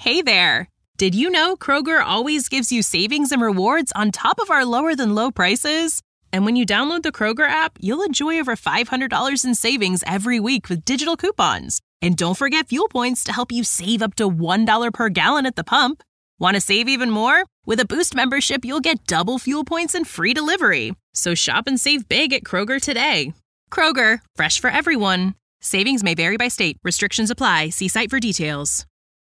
Hey there! Did you know Kroger always gives you savings and rewards on top of our lower than low prices? And when you download the Kroger app, you'll enjoy over $500 in savings every week with digital coupons. And don't forget fuel points to help you save up to $1 per gallon at the pump. Want to save even more? With a Boost membership, you'll get double fuel points and free delivery. So shop and save big at Kroger today. Kroger, fresh for everyone. Savings may vary by state. Restrictions apply. See site for details.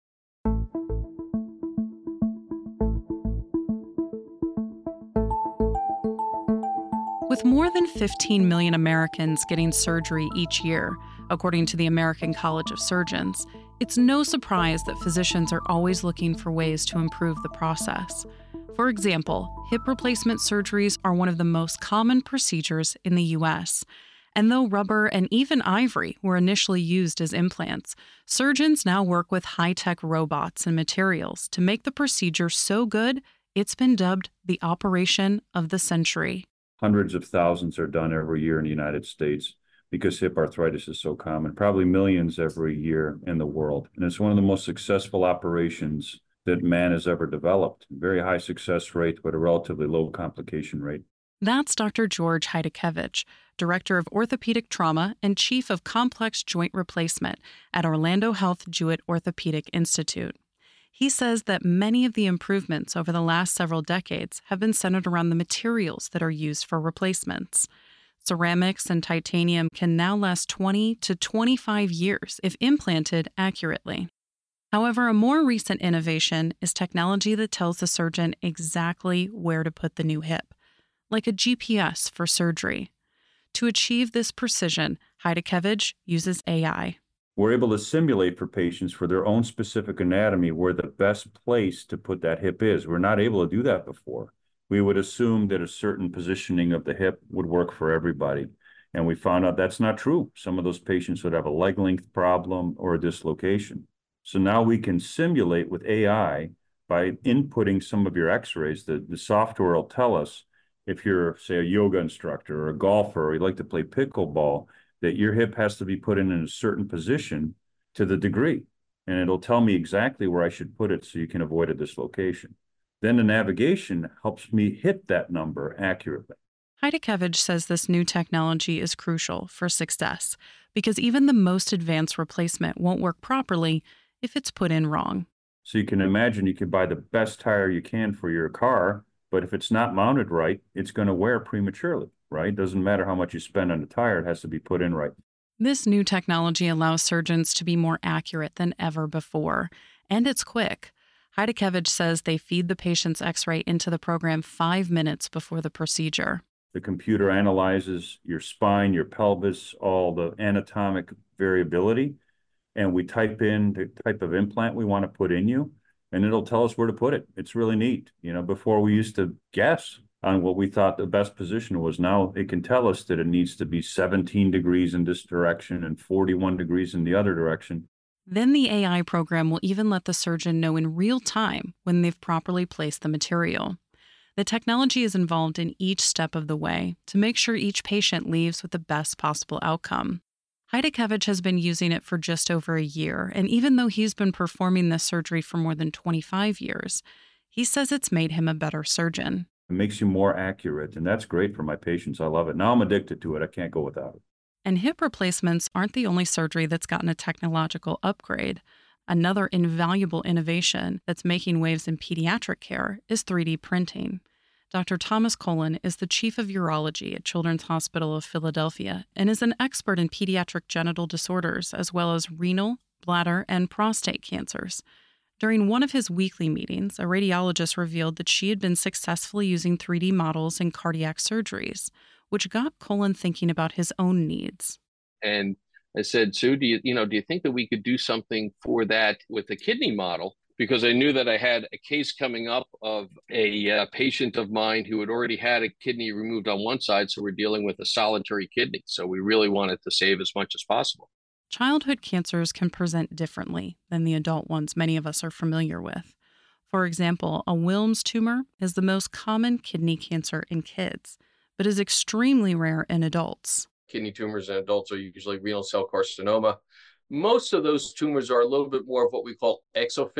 With more than 15 million Americans getting surgery each year, according to the American College of Surgeons, it's no surprise that physicians are always looking for ways to improve the process. For example, hip replacement surgeries are one of the most common procedures in the U.S., and though rubber and even ivory were initially used as implants, surgeons now work with high-tech robots and materials to make the procedure so good it's been dubbed the operation of the century. Hundreds of thousands are done every year in the United States because hip arthritis is so common, probably millions every year in the world. And it's one of the most successful operations that man has ever developed. Very high success rate, but a relatively low complication rate. That's Dr. George Hajdukevich, Director of Orthopedic Trauma and Chief of Complex Joint Replacement at Orlando Health Jewett Orthopedic Institute. He says that many of the improvements over the last several decades have been centered around the materials that are used for replacements. Ceramics and titanium can now last 20 to 25 years if implanted accurately. However, a more recent innovation is technology that tells the surgeon exactly where to put the new hip, like a GPS for surgery. To achieve this precision, Hajdukevich uses AI. We're able to simulate for patients for their own specific anatomy where the best place to put that hip is. We're not able to do that before. We would assume that a certain positioning of the hip would work for everybody. And we found out that's not true. Some of those patients would have a leg length problem or a dislocation. So now we can simulate with AI by inputting some of your x-rays. The software will tell us if you're, say, a yoga instructor or a golfer or you like to play pickleball, that your hip has to be put in a certain position to the degree. And it'll tell me exactly where I should put it so you can avoid a dislocation. Then the navigation helps me hit that number accurately. Hajdukevich says this new technology is crucial for success because even the most advanced replacement won't work properly if it's put in wrong. So you can imagine you can buy the best tire you can for your car, but if it's not mounted right, it's going to wear prematurely. Right? Doesn't matter how much you spend on the tire, it has to be put in right. This new technology allows surgeons to be more accurate than ever before, and it's quick. Hajdukevich says they feed the patient's x-ray into the program 5 minutes before the procedure. The computer analyzes your spine, your pelvis, all the anatomic variability, and we type in the type of implant we want to put in you, and it'll tell us where to put it. It's really neat. Before we used to guess on what we thought the best position was. Now it can tell us that it needs to be 17 degrees in this direction and 41 degrees in the other direction. Then the AI program will even let the surgeon know in real time when they've properly placed the material. The technology is involved in each step of the way to make sure each patient leaves with the best possible outcome. Hajdukevich has been using it for just over a year, and even though he's been performing this surgery for more than 25 years, he says it's made him a better surgeon. It makes you more accurate, and that's great for my patients. I love it. Now I'm addicted to it. I can't go without it. And hip replacements aren't the only surgery that's gotten a technological upgrade. Another invaluable innovation that's making waves in pediatric care is 3D printing. Dr. Thomas Colon is the chief of urology at Children's Hospital of Philadelphia and is an expert in pediatric genital disorders as well as renal, bladder, and prostate cancers. During one of his weekly meetings, a radiologist revealed that she had been successfully using 3D models in cardiac surgeries, which got Colon thinking about his own needs. And I said, Sue, do you think that we could do something for that with the kidney model? Because I knew that I had a case coming up of a patient of mine who had already had a kidney removed on one side, so we're dealing with a solitary kidney. So we really wanted to save as much as possible. Childhood cancers can present differently than the adult ones many of us are familiar with. For example, a Wilms tumor is the most common kidney cancer in kids, but is extremely rare in adults. Kidney tumors in adults are usually renal cell carcinoma. Most of those tumors are a little bit more of what we call exophytic,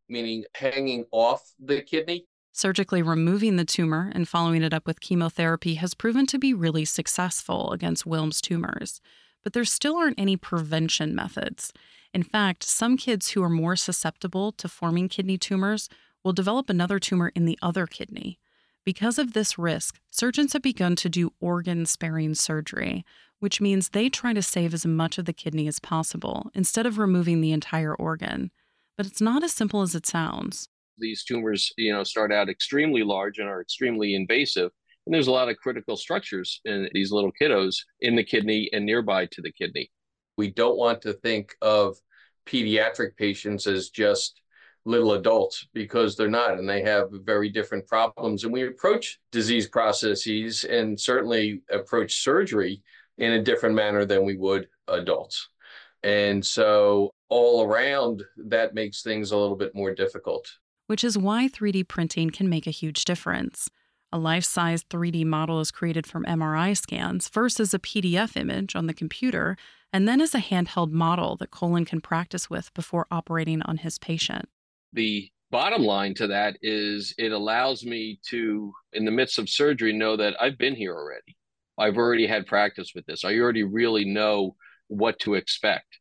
meaning hanging off the kidney. Surgically removing the tumor and following it up with chemotherapy has proven to be really successful against Wilms tumors. But there still aren't any prevention methods. In fact, some kids who are more susceptible to forming kidney tumors will develop another tumor in the other kidney. Because of this risk, surgeons have begun to do organ-sparing surgery, which means they try to save as much of the kidney as possible instead of removing the entire organ. But it's not as simple as it sounds. These tumors, start out extremely large and are extremely invasive. And there's a lot of critical structures in these little kiddos in the kidney and nearby to the kidney. We don't want to think of pediatric patients as just little adults, because they're not, and they have very different problems. And we approach disease processes and certainly approach surgery in a different manner than we would adults. And so all around, that makes things a little bit more difficult. Which is why 3D printing can make a huge difference. A life-size 3D model is created from MRI scans, first as a PDF image on the computer, and then as a handheld model that Colin can practice with before operating on his patient. The bottom line to that is it allows me to, in the midst of surgery, know that I've been here already. I've already had practice with this. I already really know what to expect.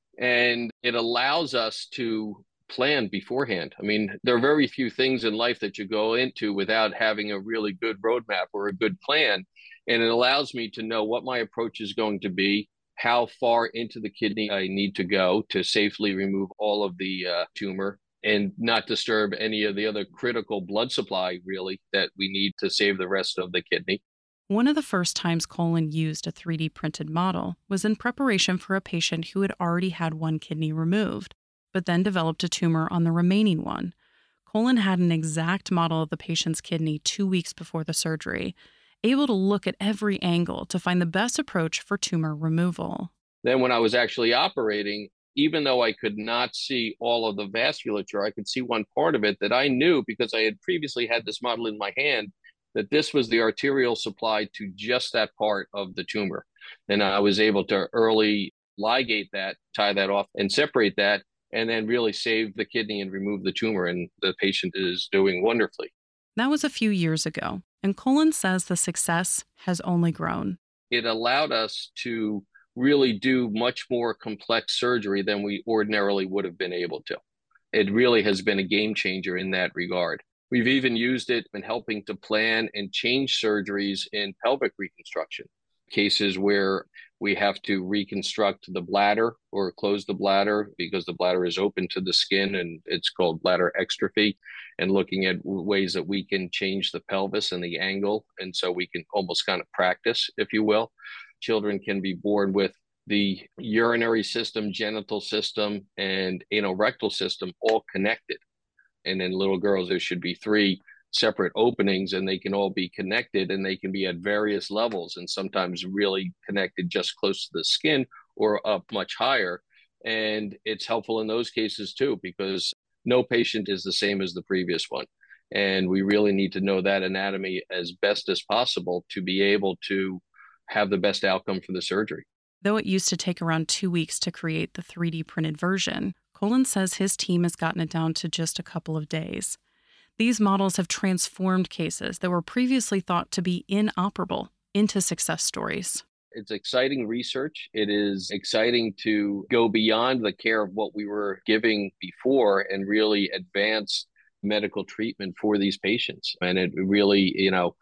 And it allows us to plan beforehand. I mean, there are very few things in life that you go into without having a really good roadmap or a good plan. And it allows me to know what my approach is going to be, how far into the kidney I need to go to safely remove all of the tumor and not disturb any of the other critical blood supply, really, that we need to save the rest of the kidney. One of the first times Colin used a 3D printed model was in preparation for a patient who had already had one kidney removed, but then developed a tumor on the remaining one. Colin had an exact model of the patient's kidney 2 weeks before the surgery, able to look at every angle to find the best approach for tumor removal. Then when I was actually operating, even though I could not see all of the vasculature, I could see one part of it that I knew, because I had previously had this model in my hand, that this was the arterial supply to just that part of the tumor. And I was able to early ligate that, tie that off, and separate that, and then really save the kidney and remove the tumor. And the patient is doing wonderfully. That was a few years ago, and Colin says the success has only grown. It allowed us to really do much more complex surgery than we ordinarily would have been able to. It really has been a game changer in that regard. We've even used it in helping to plan and change surgeries in pelvic reconstruction, cases where we have to reconstruct the bladder or close the bladder because the bladder is open to the skin, and it's called bladder exstrophy, and looking at ways that we can change the pelvis and the angle. And so we can almost kind of practice, if you will. Children can be born with the urinary system, genital system, and anorectal system all connected. And in little girls, there should be 3 separate openings, and they can all be connected, and they can be at various levels, and sometimes really connected just close to the skin or up much higher. And it's helpful in those cases too, because no patient is the same as the previous one. And we really need to know that anatomy as best as possible to be able to have the best outcome for the surgery. Though it used to take around 2 weeks to create the 3D printed version, Colin says his team has gotten it down to just a couple of days. These models have transformed cases that were previously thought to be inoperable into success stories. It's exciting research. It is exciting to go beyond the care of what we were giving before and really advance medical treatment for these patients. And it really,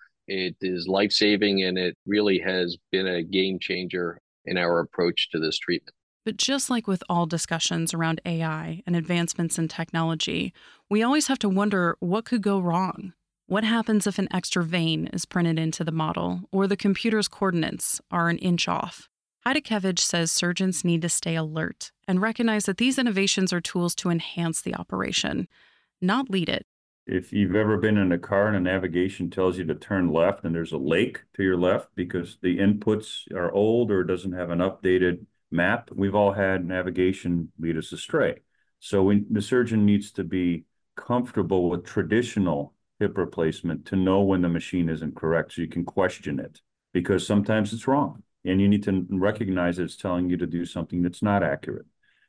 it is life-saving, and it really has been a game changer in our approach to this treatment. But just like with all discussions around AI and advancements in technology, we always have to wonder what could go wrong. What happens if an extra vein is printed into the model, or the computer's coordinates are an inch off? Heidekevich says surgeons need to stay alert and recognize that these innovations are tools to enhance the operation, not lead it. If you've ever been in a car and a navigation tells you to turn left and there's a lake to your left because the inputs are old or doesn't have an updated map, we've all had navigation lead us astray. So the surgeon needs to be comfortable with traditional hip replacement to know when the machine isn't correct, so you can question it, because sometimes it's wrong and you need to recognize that it's telling you to do something that's not accurate.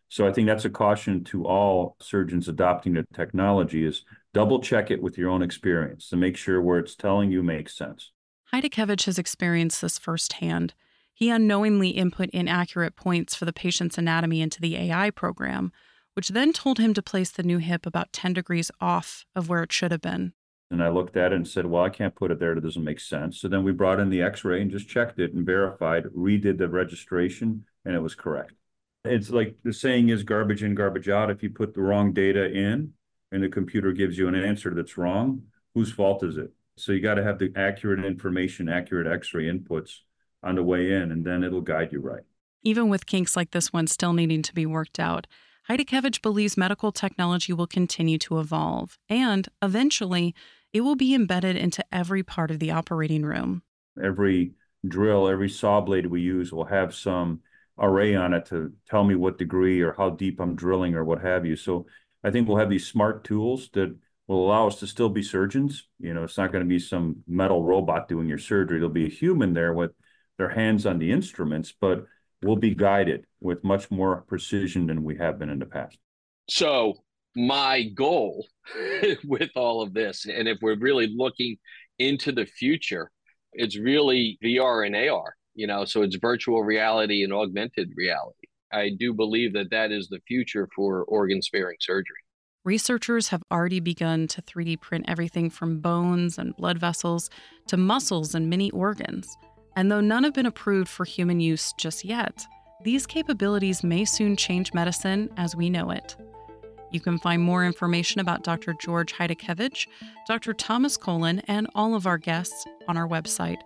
So I think that's a caution to all surgeons adopting the technology is double check it with your own experience to make sure where it's telling you makes sense. Hajdukevich has experienced this firsthand. He unknowingly input inaccurate points for the patient's anatomy into the AI program, which then told him to place the new hip about 10 degrees off of where it should have been. And I looked at it and said, well, I can't put it there. That doesn't make sense. So then we brought in the x-ray and just checked it and verified, redid the registration, and it was correct. It's like the saying is garbage in, garbage out. If you put the wrong data in and the computer gives you an answer that's wrong, whose fault is it? So you got to have the accurate information, accurate x-ray inputs on the way in, and then it'll guide you right. Even with kinks like this one still needing to be worked out, Hajdukevich believes medical technology will continue to evolve, and eventually it will be embedded into every part of the operating room. Every drill, every saw blade we use will have some array on it to tell me what degree or how deep I'm drilling or what have you. So I think we'll have these smart tools that will allow us to still be surgeons. You know, it's not going to be some metal robot doing your surgery. There'll be a human there with their hands on the instruments, but we'll be guided with much more precision than we have been in the past. So my goal with all of this, and if we're really looking into the future, it's really VR and AR, so it's virtual reality and augmented reality. I do believe that that is the future for organ-sparing surgery. Researchers have already begun to 3D print everything from bones and blood vessels to muscles and mini organs. And though none have been approved for human use just yet, these capabilities may soon change medicine as we know it. You can find more information about Dr. George Hajdukevich, Dr. Thomas Colin, and all of our guests on our website,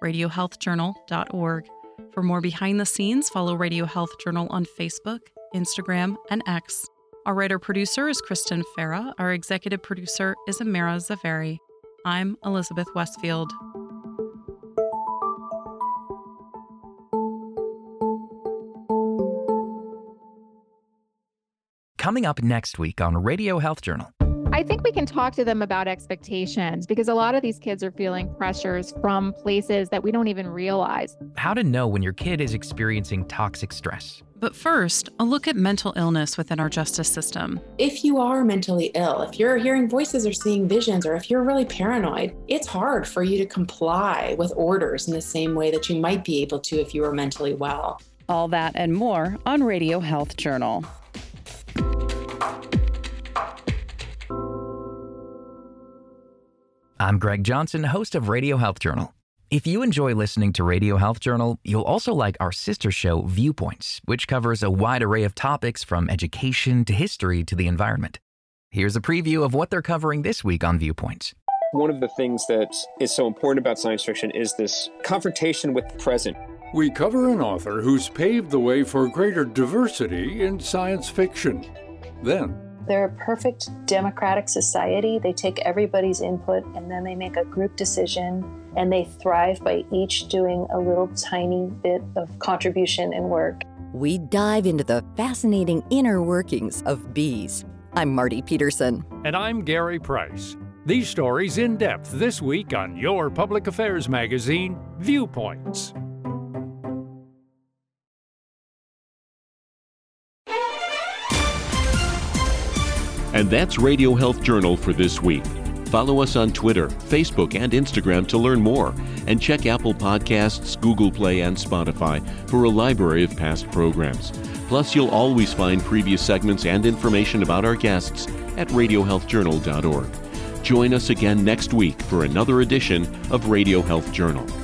radiohealthjournal.org. For more behind the scenes, follow Radio Health Journal on Facebook, Instagram, and X. Our writer-producer is Kristen Farah. Our executive producer is Amira Zaveri. I'm Elizabeth Westfield. Coming up next week on Radio Health Journal. I think we can talk to them about expectations because a lot of these kids are feeling pressures from places that we don't even realize. How to know when your kid is experiencing toxic stress. But first, a look at mental illness within our justice system. If you are mentally ill, if you're hearing voices or seeing visions, or if you're really paranoid, it's hard for you to comply with orders in the same way that you might be able to if you were mentally well. All that and more on Radio Health Journal. I'm Greg Johnson, host of Radio Health Journal. If you enjoy listening to Radio Health Journal, you'll also like our sister show, Viewpoints, which covers a wide array of topics from education to history to the environment. Here's a preview of what they're covering this week on Viewpoints. One of the things that is so important about science fiction is this confrontation with the present. We cover an author who's paved the way for greater diversity in science fiction. Then, they're a perfect democratic society. They take everybody's input and then they make a group decision, and they thrive by each doing a little tiny bit of contribution and work. We dive into the fascinating inner workings of bees. I'm Marty Peterson. And I'm Gary Price. These stories in depth this week on your public affairs magazine, Viewpoints. And that's Radio Health Journal for this week. Follow us on Twitter, Facebook, and Instagram to learn more. And check Apple Podcasts, Google Play, and Spotify for a library of past programs. Plus, you'll always find previous segments and information about our guests at radiohealthjournal.org. Join us again next week for another edition of Radio Health Journal.